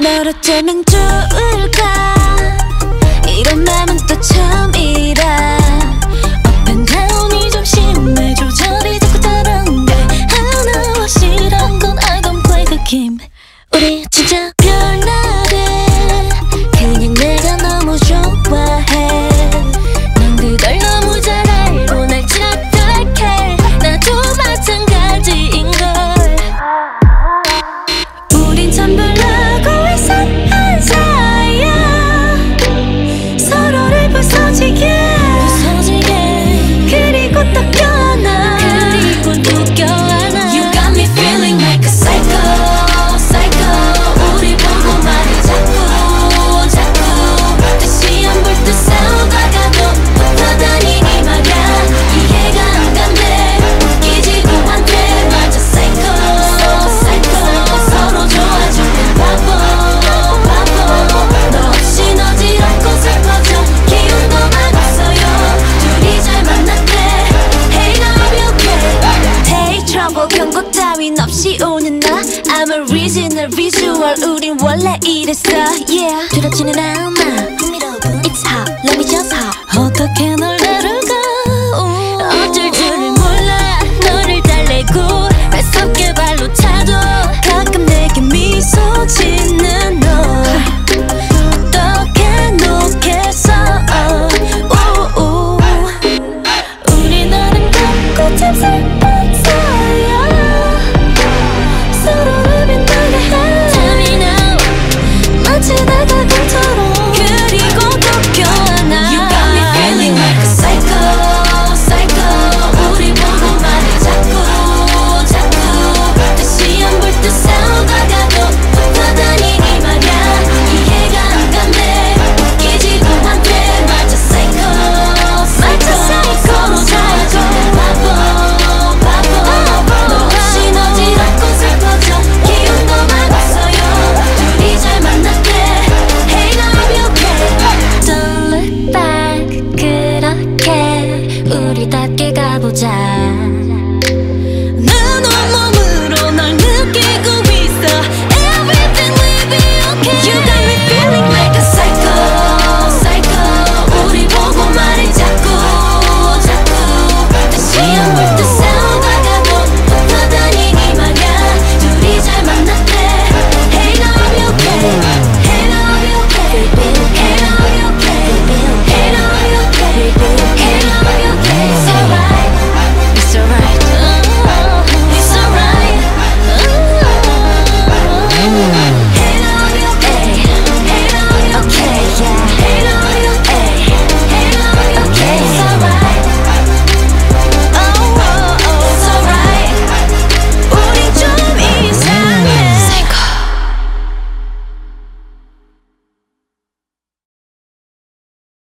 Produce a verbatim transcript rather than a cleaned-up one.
널 어쩌면 좋을까 이런 맘은 또 처음이라 Up and down이 좀 심해 조절이 자꾸 다른데 하나 확실한 건 I don't play the game 우리 진짜 별나래 그냥 내가 너무 좋아해 넌 그걸 너무 잘 알고 날 착각해 나도 마찬가지인걸 우린 참 별나고 이상한 사이야 서로를 부서지게 부서지게 그리고 또 껴안아 그리고 또 껴안아 You got me feeling like a psycho psycho 우리 보고 말이 자꾸 자꾸 다시 안 볼 듯 싸우다가도 붙어다니니 말야 이해가 안 간대 웃기지도 않대 맞아 psycho psycho 서로 좋아지는 바보 바보 너 없인 어지럽고 슬퍼져 기운도 많았어요 둘이 잘 만났대 Hey now I'm okay Hey trouble 경고 따윈 없이 오는 나 I'm a original visual 우린 원래 이랬어 Yeah 두렵지는 않아 It's hot let me just hop 어떻게 널